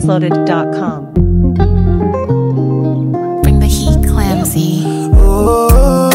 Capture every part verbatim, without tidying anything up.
tunesloaded dot com. Bring the heat, Clamsy. Oh,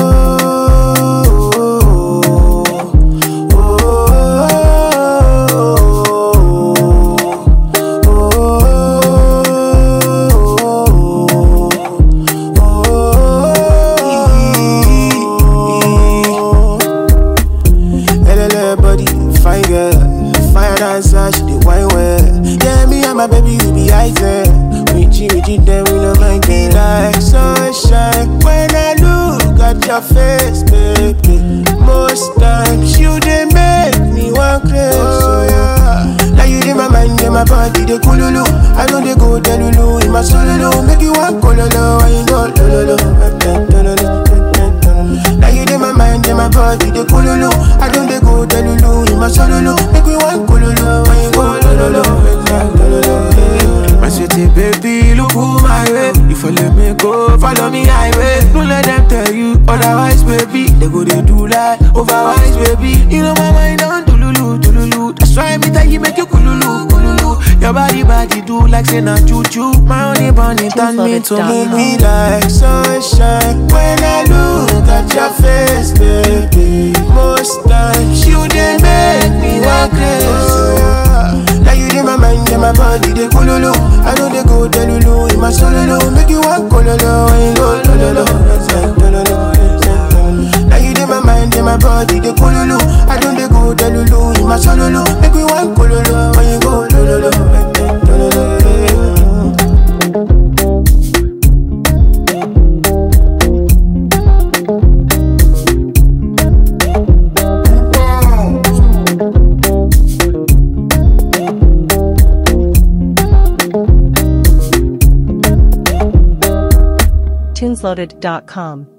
fine girl, fire dancer, she the wine well. Yeah, me and my baby, we be item. We cheat, we cheat, then we no mind it. Like sunshine, when I look at your face, baby. Most times you they make me want crazy. Oh, yeah. Now you in my mind, in my body, they coolulu. I know they go delulu, in my solo, make you want cololo. I ain't go lolo, lolo. Now you in my mind, in my body, they coolulu. I don't they go delulu, in my solo, make we want cololo. I ain't go lolo, lolo. My city baby, look who my way. If you let me go, follow me highway. Don't let them tell you otherwise, baby. They go they do like overwise, baby. You know my mind on tululu, tululu. That's why me tell you make you kululu, kululu. Your body body do like say na choo choo. My only bunny turn me to make me like sunshine. When I look at your face, baby. Most times you they make me want crazy. Now you in my mind, in my body, they kululu. I know they go delulu, in my solo, make you walk kololo, I ain't go lolo. Now you in my mind, in my body, they kululu. I know they go delulu, in my solo, make you walk kololo, I ain't go lolo. tunesloaded dot com